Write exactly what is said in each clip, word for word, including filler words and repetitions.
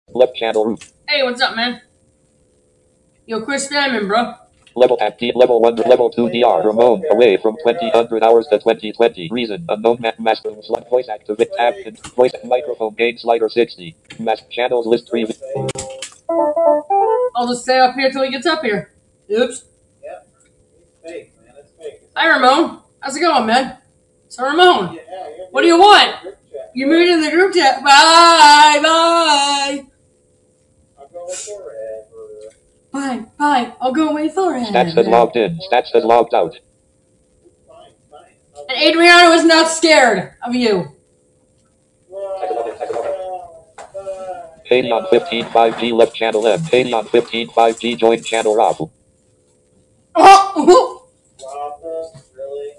Left channel root. Hey, what's up, man? Yo, Chris Diamond, bro. Level at D, level one, level two D R. Ramon, away from twenty hundred hours to twenty twenty. Reason, unknown map master, select voice activate tab, voice microphone gain slider sixty. Mask channels list three. I'll just stay up here till he gets up here. Oops. Yep. It's fake, man. It's fake. Hi, Ramon. How's it going, man? So, Ramon, Yeah, yeah, what do you want? You moved in the group chat. Bye, bye. I'll go forever. Bye, bye. I'll go away forever. Stats has logged in. Stats has logged out. Fine, fine. And Adriano is not scared of you. Padion fifteen five G left channel M. Padion fifteen five G joined channel Raffle. Oh, Raffle, really?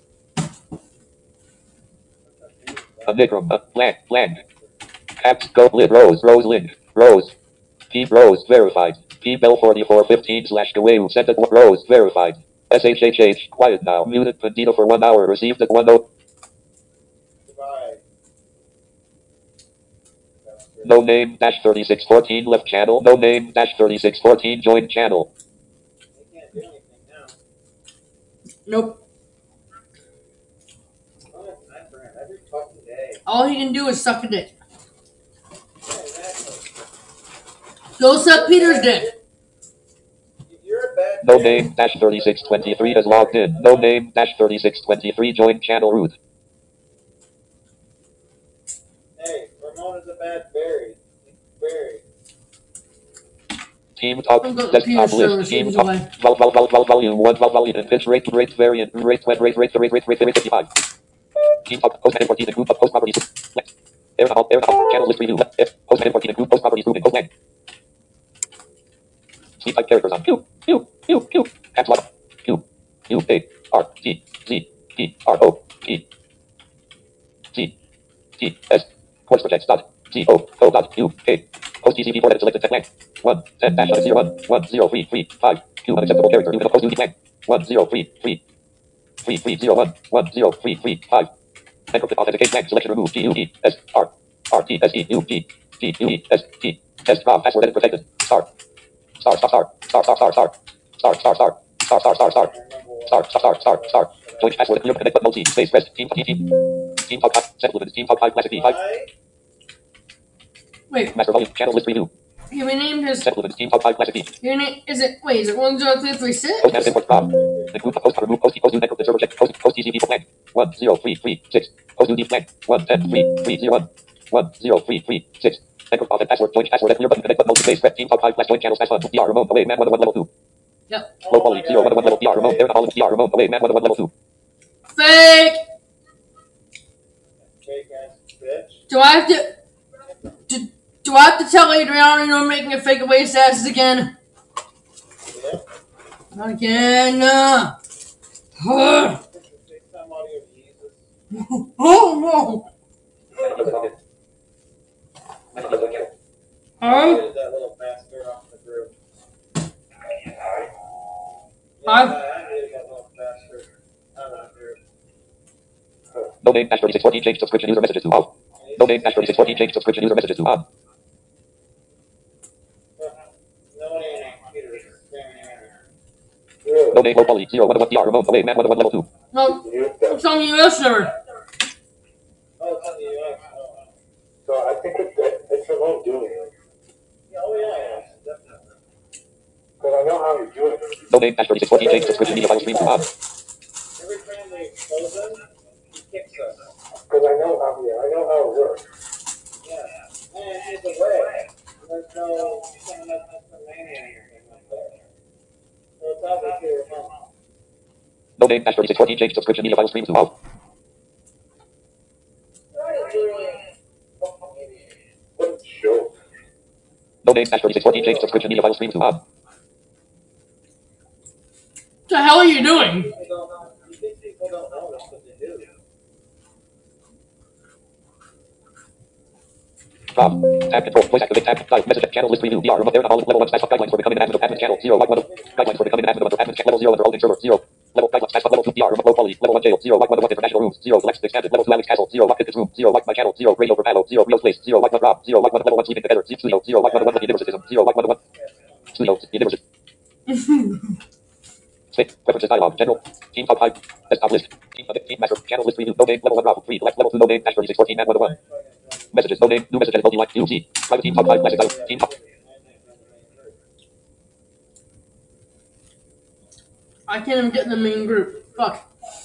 Enigrum, uh, blank, blank. Caps, go, lit, Rose, Rose, Lynn, Rose. P, Rose, verified. P, Bell forty-four fifteen slash Gawayu, sent at Rose, verified. S H H H, quiet now, muted Pandita for one hour, received at one oh. Goodbye. No name, dash thirty-six fourteen, left channel, no name, dash thirty-six fourteen, joined channel. They can't do anything now. nope. Oh, it's nice for him every fucking day. All he can do is suck a dick. Yeah, exactly. Go suck Peter's dick. You're a bad No dude. name, dash thirty-six twenty-three has logged in. No name, dash thirty-six twenty-three, joined channel root. Hey, Ramon is a bad berry. Berry. Team talk, I'm going to desktop Peter's server, list, so team he's talk, away. val, val, val, val, volume one, val, volume, and pitch rate, rate, variant, rate, rate, rate, rate, rate, rate, rate, rate, rate, fifty-five. Team talk, post and fourteen, and group of post properties. Left. Air and all, air and all, channel list review, left, F, post and fourteen, and group post properties, moving, post lag. Sleep type characters on Q, Q, Q, Q, caps lock, Q, Q, A, R, T, Z, T, R, O, T, T, T, S, course projects dot, T, O, O dot, Q, K, post T C P port edit selected tech blank, one, ten, dash, zero, one, one, zero, three, three, five, Q, unacceptable character, new post U D blank, one, zero, three, three, three, three, zero, one, one, zero, three, three, five, encrypted authenticate blank, selection remove, T, U, E, S, R, R, T, S, E, U, T, T, U, E, S, T, S, ROM, password edit protected, star, star, star, star, star, star, star, star, star, star, star, star, star, star, star, star, star, star, star, joint password, clear, connect, but multi, space, rest, team, team, team, team, talk, set limit, team, talk, five, classic, V, five, Wait, master volume, channel list review, you renamed his. set limit, team, talk, five, classic, V, Your name is it? Wait, is it one zero three three six? post, import, prom, the group, post, remove, post, post, encrypted server check, post, post, T C P blank, one, zero, three, three, six, post, U D blank, one, ten, three, three, zero, one, one, zero, three, three, six, encrypted authentic password, joint password, clear button, connect, but multi, space, rest, team, talk, five, slash, joint channel, slash, one, D R, remote, away, man, one, one, level two. Yep. Low quality, zero, one, one, level, D R, remote, air, all, D R, remote, away, man, one, one, level two. Fake. Fake ass bitch. Do I have to? Do, do I have to tell Adriano you're making a fake away stasses again? Yep. Not again. Uh. Ugh. Take some audio of Jesus. Oh no. Um. Get that little bastard off the group. Yeah, Hi. I hated that little bastard out of the group. No name, dash thirty-six fourteen, change subscription user messages to off. No name, dash thirty-six fourteen, change subscription user messages to on. Nobody in computers is sparing No name, low quality, zero, one, one, D R, remote, away, man, one, one, level two. No, it's on the U S server. Oh, it's on the U S. Oh, So I think it's, it's Ramon doing it. yeah, oh yeah, yeah, definitely. Because I know how you're doing it. No name, dash thirty-six fourteen, change subscription media file stream to on. Every time we expose him, he kicks us. Because I know how, yeah, I know how it works. Yeah. And it's a way. There's no someone that's from Mania or anything like that. So it's obviously Ramon. No name, dash thirty-six fourteen, change subscription media file stream to off. What a joke. No name, dash thirty-six fourteen, change subscription media file stream to on. What the hell are you doing? People don't know. You think people don't know that's what they do. Prom, tab control, voice activate, tab, live, message, channel list review, D R, remote, air, all, level one, special guidelines for becoming an admin of admin channel, zero, one, one, guidelines for becoming an admin of admin channel, level zero, under all server, zero. Level five task level two P R low quality. Level one jail. Zero like one one international rooms. Zero Lex expanded. Level two Alex Castle. Zero like Fitness room. Zero like my channel. Zero radio for panel. Zero Rio's place. Zero like one Rob. Zero like one level one sleeping together. Studio. Zero like one one universalism. Zero like one one studio universalism. State preferences dialog. General. Team top five. Desktop list. Team team master. Channel list preview. No name. Level one Rob. Three. Left level two. No name. Dash thirty-six fourteen. And one one. Messages. No name. New messages. Multi line. U G. Private team top five. Message dialog. Team top. I can't even get in the main group. Fuck.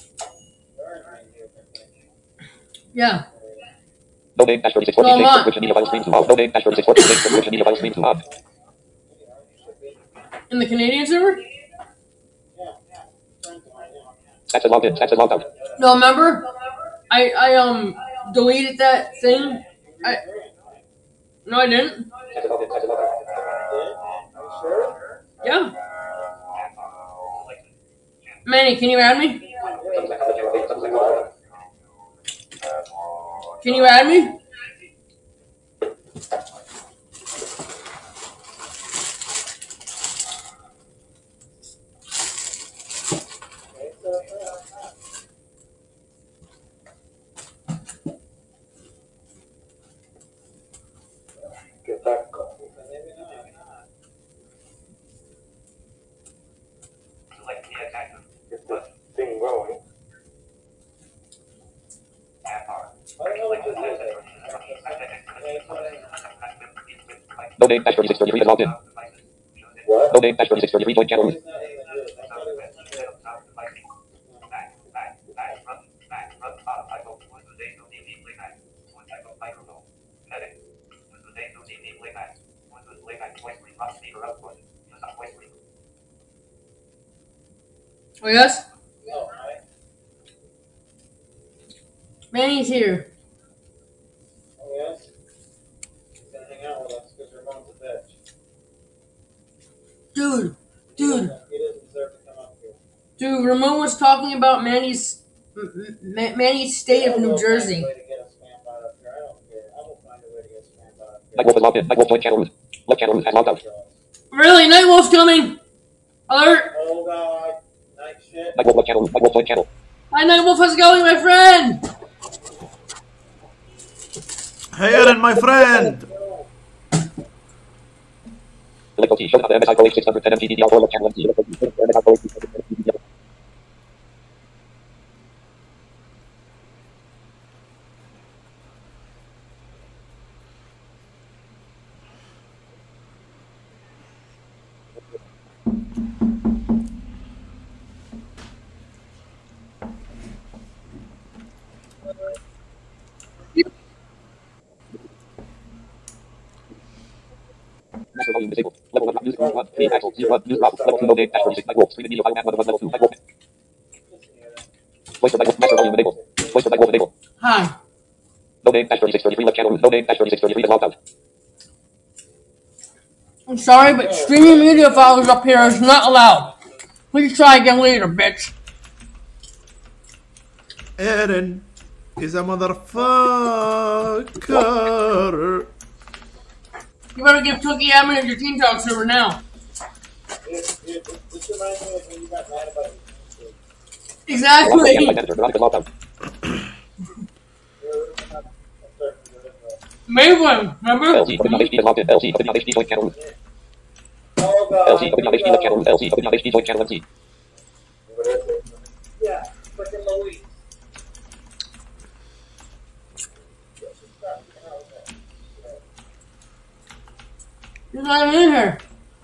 Yeah. No name. Dash thirty-six fourteen. No, subscription media file streams off. No name. Dash thirty-six fourteen. Subscription media file streams off. In the Canadian server? Access logged in. Access logged out. No, remember? I I um deleted that thing. I no, I didn't. Access logged in. Access logged out. Yeah. Manny, can you add me? Can you add me? Get that going. Get this thing going. No name. Dash thirty-six thirty-three is logged in. What? No name. Dash thirty-six thirty-three. Join channel room. Oh yes? Manny's here. Oh, yes? He's gonna hang out with us because Ramon's a bitch. Dude, dude, He doesn't deserve to come up here. dude, Ramon was talking about Manny's M- M- Manny's state of New Jersey. I don't care. I don't care. I will find a way to get spam out of here. Night Wolf is logged in. Night Wolf join channel room. Left channel room has logged out. Really? Nightwolf's coming! Alert! Oh god. Night shit. Night Wolf left channel room. Night Wolf join channel. Hi Nightwolf, how's it going, my friend? Hey Aaron, my friend! Select O T. Show the M S I Pro H six ten M T D D R four left channel M T. Select O T. Show the M S I Pro H six ten M T D D R. Master volume disabled. Level one music room one. Three axle zero one news problem. Level two no name dash thirty-six. Night Wolf. Stream media file one one level two. Night Wolf. Voice of Night Wolf. Master volume enabled. Voice of Night Wolf enabled. Hi. No name dash thirty-six thirty-three left channel room. No name dash thirty-six thirty-three is logged out. I'm sorry, but streaming media files up here is not allowed. Please try again later, bitch. Aaron is a motherfucker. You better give Cookie admin of your Teen Talk server now. This reminds me of when you got mad about it. Exactly. Veronica logged out. Maven, remember? L C W H D is logged in. L C W H D join channel room. Oh god. L C W H D left channel room. L C W H D join channel M T. Yeah, freaking Louise. You're not even in here.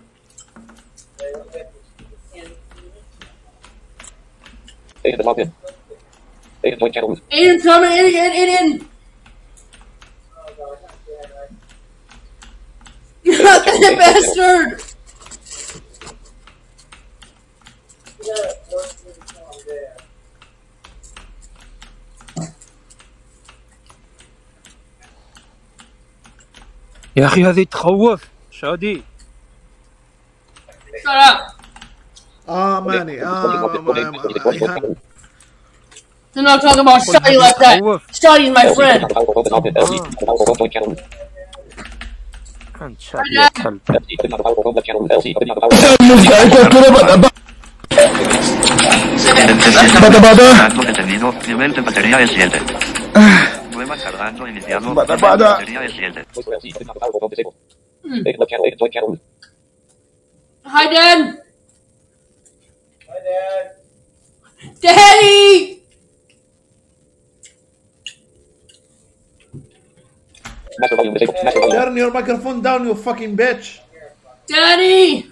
Aiden is logged in. Aiden join channel room. Aiden's coming, Aiden, Aiden, Aiden. You're not that bastard. يا أخي هذه تخوف شادي. Shut up. Ah, Manny, ah, I had... Do not talk about Shotty like that. Shotty's my friend. كان شادي يا كلب. Bada bada. Cargando detenido, nivel de batería es siete. Prueba cargando iniciado, Bada, nivel de bada. batería es siete. Voice for L C, button not available, phone disabled. Exit left channel, exit joint channel. Hi, Dad. Hi, Dad. Daddy. Master volume disabled. Master volume. Turn your microphone down, you fucking bitch. Daddy.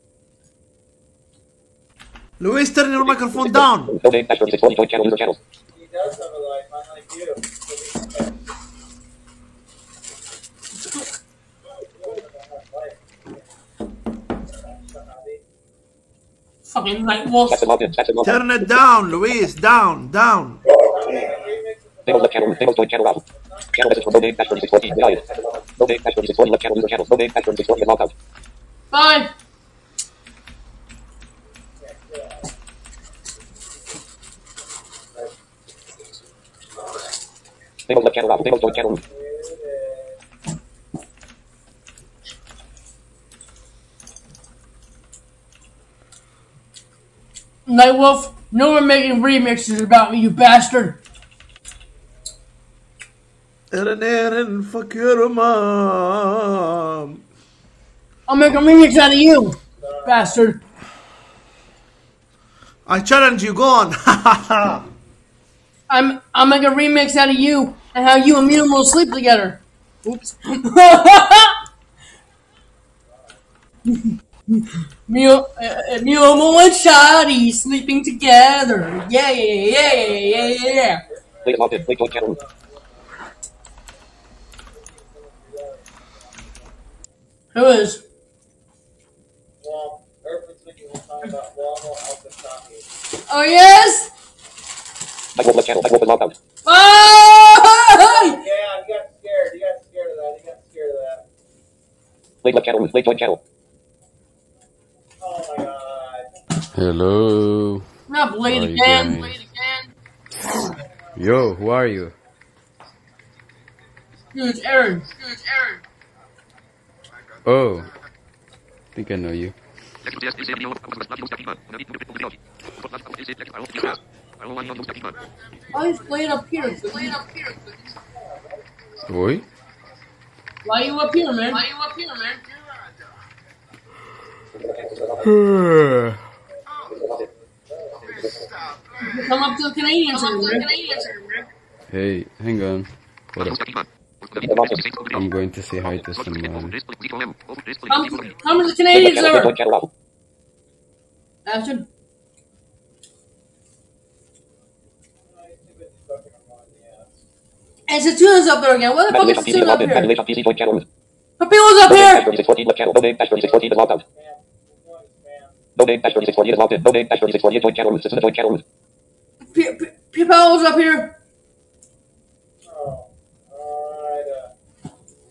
Luis, turn your microphone down. No name, dash thirty-six forty, joint channel, user channels. He does have a life, unlike you. Fucking night wolf. That's logged in, that's logged in. Turn it down, Luis. Down, down. Enable left channel, enable joint channel out. Channel message from no name, dash thirty-six forty, denied. No name, dash thirty-six forty, left channel, user channels. No name, dash thirty-six forty, logged out. Bye. Enable left channel out, enable joint channel. Nightwolf, no one making remixes about me, you bastard. Aaron, Aaron, fuck your mom. I'll make a remix out of you, bastard. I challenge you, go on. I'm I'll make a remix out of you and how you and Mule will sleep together. Oops. Mule, uh, Mule and Shadi sleeping together. Yeah, yeah, yeah, yeah, yeah, yeah. Link logged in, link joint channel. Who is? Well, Earth's thinking we'll talk about Wamo Alcatami. Oh, yes? Nightwolf left channel, Nightwolf is logged out. Oh! Yeah, he got scared. He got scared of that. He got scared of that. Link left channel, link joint channel. Oh my god. Hello. Not How Blade are you again. doing? Blade again. Yo, who are you? Dude, it's Aaron. Dude, it's Aaron. Oh, I think I know you. Why is Blade up here? Blade up here. Oi? Why you up here, man? Why you up here, man? Come up to the Canadian server, man. Hey, hang on. Hold up. I'm going to say hi to someone. Come, come to the Canadian Link server. joint channel out. Ashton. And Satuna's up there again. What the fuck is Manipulation P C Satuna up logged in, here? manipulation P C joint channel. Papilo's up No name, dash here. thirty-six forty, left channel. No name, dash thirty-six forty is logged out. No name, dash thirty-six forty is logged in. No name, dash thirty-six forty is joint channel. System joint channel. Papilo's up here. Oh, alright. Uh,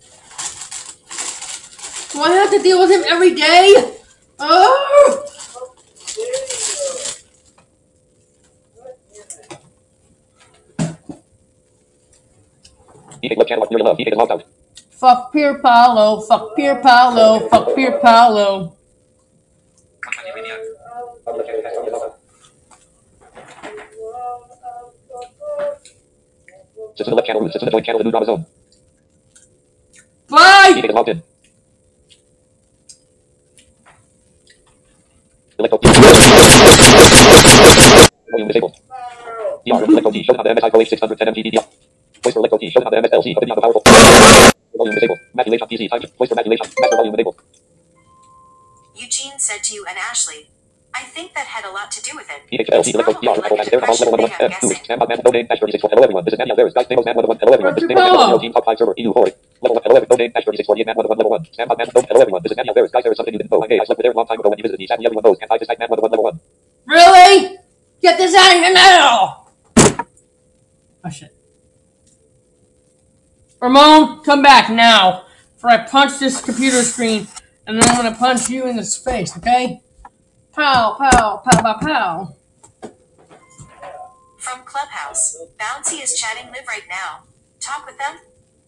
Do I have to deal with him every day? Oh! Eating left channel, near love. Eating is logged out. Fuck Pier Paolo. Fuck Pier Paolo. Fuck Pier Paolo. System left channel, system joint channel, the new drama zone. Bye! Eating is logged in. Electro volume disabled. D R Electro T showed on the M S I Pro H six ten M P D D R. Voice for Electro T showed on the M S L C of the powerful. Volume disabled. Modulation P C time. Voice for modulation. Master volume enabled. Eugene said to you and Ashley, I think that had a lot to do with it. E H L C Electro T R Electro Master level one one F two. Stand by man. No name dash thirty-six forty. Hello everyone. This is Manny Alvarez. Guys, Namos man one one. Hello everyone. This is Namos man team top five server. E U four. Level one. Hello everyone. No name dash thirty-six forty. Man one one level one. Stand by man. No. Hello everyone. This is Manny Alvarez. Guys, there is something you didn't know. I'm gay. I slept with Aaron a long time ago when he visited me. Sadly, everyone knows. Can't hide this night man one one level one. Really? Get this out of here now! Oh shit. Ramon, come back now. For I punch this computer screen and then I'm gonna punch you in this face, okay? Pow, pow, pow, pow, pow. From Clubhouse, Bouncy is chatting live right now. Talk with them?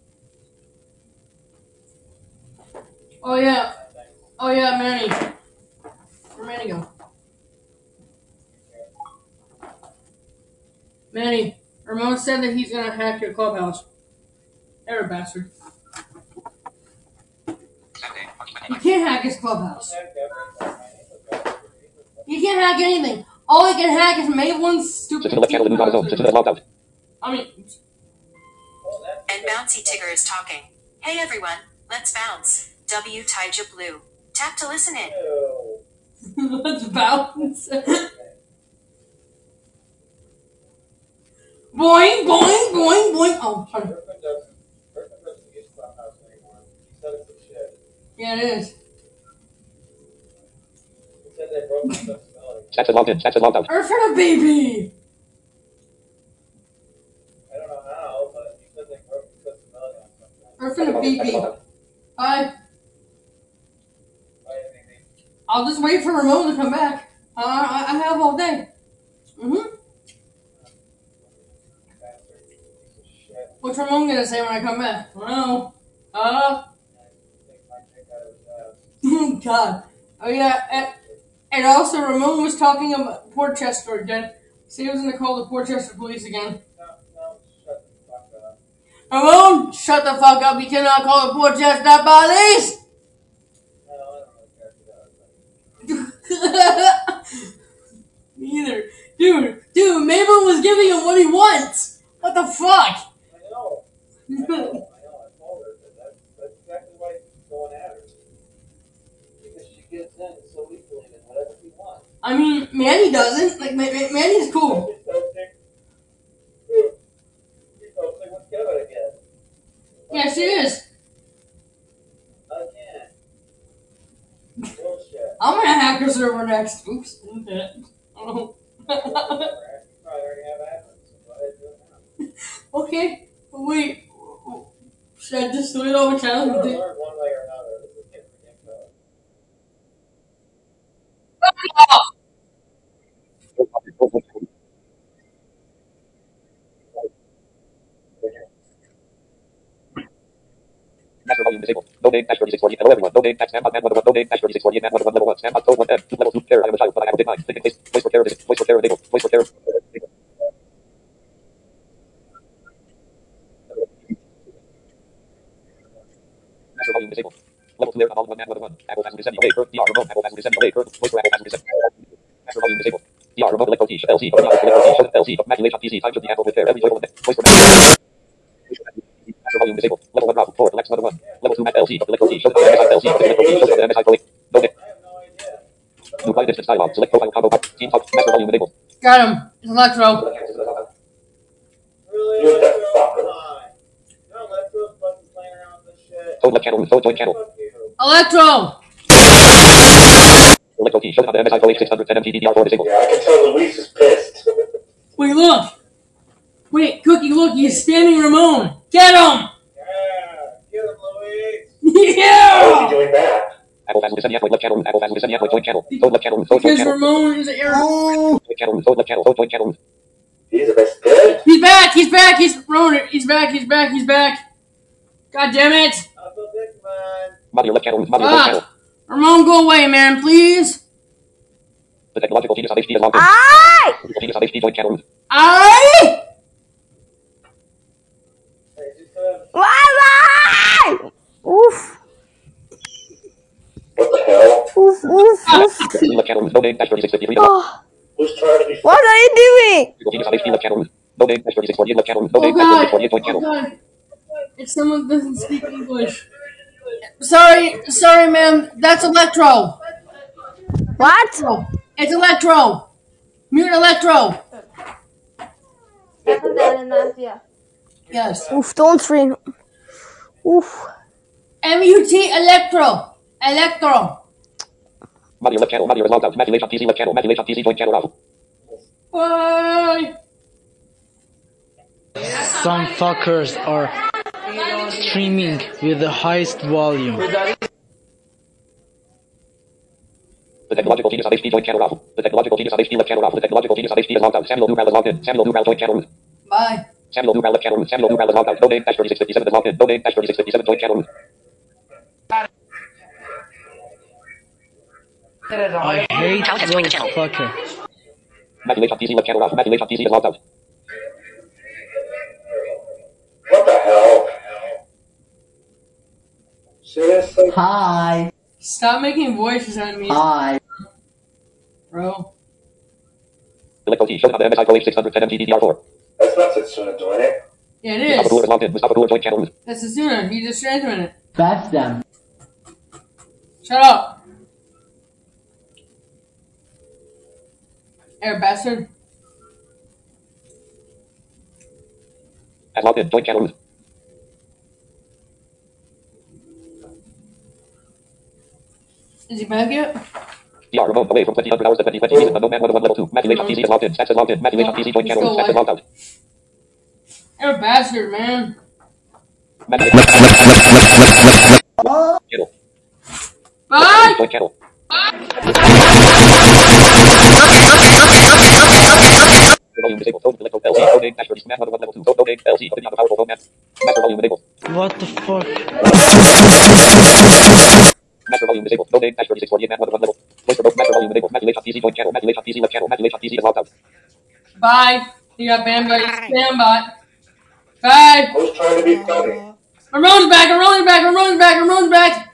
Oh yeah. Oh yeah, Manny. Where'd Manny go? Manny, Ramon said that he's gonna hack your clubhouse. You're a bastard. You can't hack his clubhouse. You can't hack anything. All he can hack is Maitland's stupid. I mean. And Bouncy Tigger is talking. Hey everyone, let's bounce. W Taija Blue. Tap to listen in. Let's bounce. Boing, boing, boing, boing. Oh, sorry. Yeah, it is. Chat logged in. Chat logged out. Earthfin a baby. I don't know how, but he said they broke accessibility on something. Earthfin a baby. Bye. I'll just wait for Ramon to come back. Uh, I, I have all day. Mm-hmm. What's Ramon gonna say when I come back? I don't know. Uh. God. Oh yeah. And, and also, Ramon was talking about Portchester again. So he was gonna call the Portchester police again. Ramon, shut the fuck up. You cannot call the Portchester police. Neither. Dude, dude, Mabel was giving him what he wants. What the fuck? I know. I know. I know. I told her that that's, that's exactly why he's going at her. Because she gets in so easily in whatever he wants. I mean, Manny doesn't. Like, Ma- Manny's cool. He's posting. He's posting with Kevin again. Yeah, she is. Again. Bullshit. I'm gonna hack her server next. Oops. Okay. Oh. Okay. Wait. Should I just delete all the channels? One way or another. This is getting ridiculous. Master volume disabled. No name dash thirty-six forty. Hello everyone. No name dash Sam. Man one no name dash thirty-six forty. Man one level one. Sam code one M. Level two. Terror. I am a child, but I have a big mind. Think and taste. Voice for terror. Voice for terror. Enabled. Voice for terror. Master volume disabled. Level two. Air. Volume one. Man one one. Apple has descending. Okay. Kurt. D R. Remote. Apple has descending. Okay. Kurt. Voice for Apple has descending. Master volume disabled. D R. Remote. Electro T. L C. L C. Imagination P C. Time should be Apple with there. Every joyful. Voice for Master volume disabled. Level one route. four. Alexa one. Level two. L C. Electro T. Show the M S I. L C. Electro T. Show the M S I. Colleague. No name. New client distance dialog. Select profile combo. Team talk. Master volume enabled. Got him. It's Electro. Really? Electro? No, Electro's fucking playing around with this shit. Phone left channel. Phone join channel. Electro. Electro T. Show the M S I. Colleague six hundred ten M T D D R four disabled. Yeah, I can tell Luis is pissed. Wait, look. Wait, Cookie, look. He's spamming Ramon. Get him. Yeah, get him, Luis. How is Yeah. he doing that? Apple has descending left channel. Apple has descending join channel. Phone left channel. Phone join Because channel. Ramon is an error. Join channel. Phone left channel. Phone join channel. He's the best dead. He's back. He's back. He's Ramon. He's back. He's back. He's back. God damn it. Uncle Dickman. Mother left channel. Mother join channel. Ah. Ramon, go away, man, please. The technological genius of H D is logged in. Aye. The genius of H D join channel. Aye. Why? Oof. What the hell? Oof, oof, oof. Left channel. No name dash thirty-six fifty-three. Oh. Who's trying to be What are you doing? The genius of H D left channel. No name dash thirty-six forty-eight left channel. No Oh name dash God. thirty-six forty-eight join Oh channel. God. It's someone who doesn't speak English. Sorry, sorry, ma'am. That's Electro. What? It's Electro. Mute Electro. Yes. Oof, don't scream. Oof. M U T Electro. Electro. Mother left channel. Mother is logged out. Imagination P C left channel. Imagination P C join channel out. Bye. Some fuckers are streaming with the highest volume. The technological genius of H D join channel out. The technological genius of H D left channel out. The technological genius of H D is logged out. Samuel Newground is logged in. Samuel Newground join channel. Bye. Samuel Newground left channel. Samuel Newground is logged out. No name dash thirty-six fifty-seven is logged in. No name dash thirty-six fifty-seven join channel. I hate those fuckers. Imagination P C left channel out. Imagination P C is logged out. Seriously? Hi. Stop making voices at me. Hi. Bro. Select O T. Shown on the M S I Pro H six ten M G D D R four. That's not Setsuna doing it. Yeah, it Mustafa Brewer is is. logged in. Mustafa Brewer joined channel root. That's Asuna. He just transmitted it. That's them. Shut up. Air bastard. Has logged in. Joined channel root. Is he back yet? D R remote away from twenty hundred hours to twenty twenty season. Unknown man one oh one level two. Matthew H on P C is logged in. Stats is logged in. Matthew H on P C joined channel root. Stats is logged out. You're a bastard, man. Matthew channel. Bye. Joined channel. Volume disabled. Phone select L C. Coding dash thirty. Man one oh one level two. Coding L C. Putting on the powerful phone man. Master volume enabled. What the fuck? Master volume disabled. Coding dash thirty-six forty-eight. Man one oh one level. Voice remote. Master volume enabled. Matthew H on P C joined channel. Matthew H on P C left channel. Matthew H on P C is logged out. Bye. You got banned by Spambot. Bye. I was trying to be funny. Ramon's back. Ramon's back. Ramon's back. Ramon's back.